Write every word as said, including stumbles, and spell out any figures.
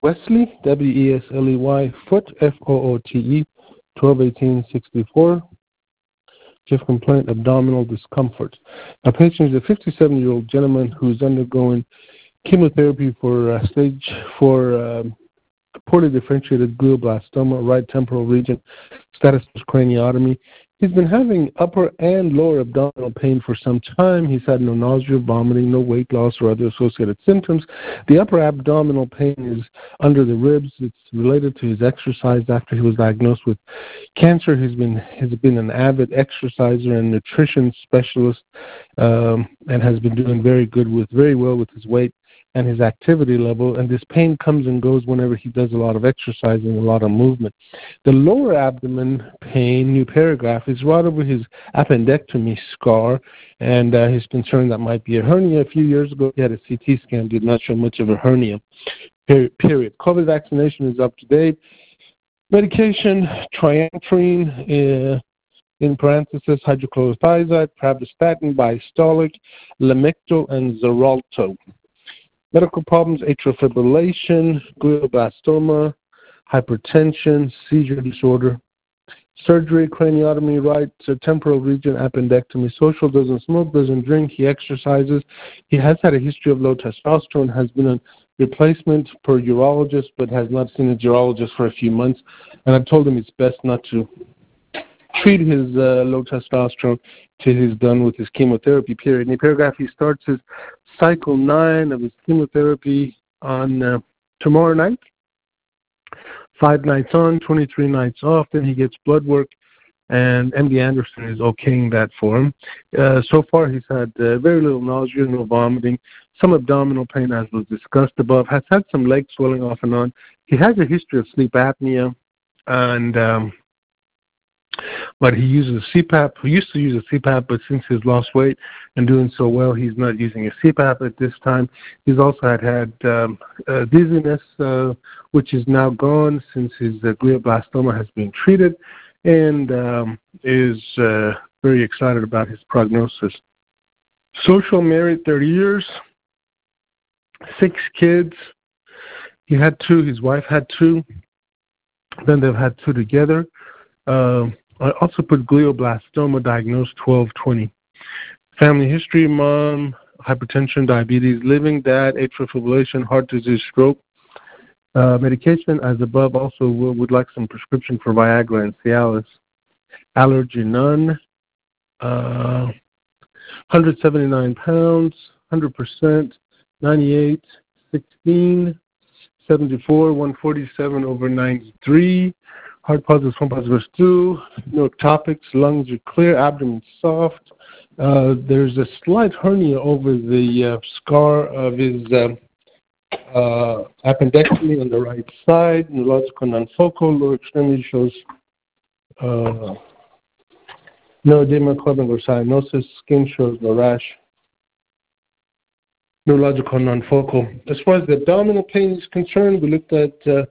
Wesley, W E S L E Y, Foot, F O O T E, twelve eighteen sixty-four. Fifth complaint, abdominal discomfort. Our patient is a fifty-seven-year-old gentleman who is undergoing chemotherapy for uh, stage four um, poorly differentiated glioblastoma, right temporal region, status is craniotomy. He's been having upper and lower abdominal pain for some time. He's had no nausea, vomiting, no weight loss, or other associated symptoms. The upper abdominal pain is under the ribs. It's related to his exercise after he was diagnosed with cancer. He's been has been an avid exerciser and nutrition specialist, um, and has been doing very good with very well with his weight and his activity level, and this pain comes and goes whenever he does a lot of exercising, a lot of movement. The lower abdomen pain, new paragraph, is right over his appendectomy scar, and uh, he's concerned that might be a hernia. A few years ago, he had a C T scan, did not show much of a hernia, period. COVID vaccination is up to date. Medication, triantrene, uh, in parenthesis, hydrochlorothiazide, pravastatin, biastolic, Lamictal, and Xarelto. Medical problems, atrial fibrillation, glioblastoma, hypertension, seizure disorder. Surgery, craniotomy, right uh, temporal region, appendectomy. Social, doesn't smoke, doesn't drink, he exercises. He has had a history of low testosterone, has been a replacement per urologist, but has not seen a urologist for a few months. And I've told him it's best not to treat his uh, low testosterone till he's done with his chemotherapy period. In the paragraph, he starts his cycle nine of his chemotherapy on uh, tomorrow night. Five nights on, twenty-three nights off. Then he gets blood work, and M D Anderson is okaying that for him. Uh, so far, he's had uh, very little nausea, no vomiting, some abdominal pain, as was discussed above, has had some leg swelling off and on. He has a history of sleep apnea, and um, but he uses a C PAP. He used to use a C PAP, but since he's lost weight and doing so well, he's not using a C PAP at this time. He's also had had um, uh, dizziness, uh, which is now gone since his uh, glioblastoma has been treated, and um, is uh, very excited about his prognosis. Social, married thirty years, six kids. He had two. His wife had two. Then they've had two together. Uh, I also put glioblastoma, diagnosed twelve twenty. Family history, mom, hypertension, diabetes, living dad, atrial fibrillation, heart disease, stroke. Uh, medication, as above, also would like some prescription for Viagra and Cialis. Allergy, none. Uh, one hundred seventy-nine pounds, one hundred percent, ninety-eight, sixteen, seventy-four, one forty-seven over ninety-three. Heart positive, swamp positive stool, no ectopics, lungs are clear, abdomen soft. Uh, there's a slight hernia over the uh, scar of his uh, uh, appendectomy on the right side. Neurological nonfocal, lower extremity shows uh, no edema, clubbing, or cyanosis. Skin shows no rash. Neurological nonfocal. As far as the abdominal pain is concerned, we looked at uh,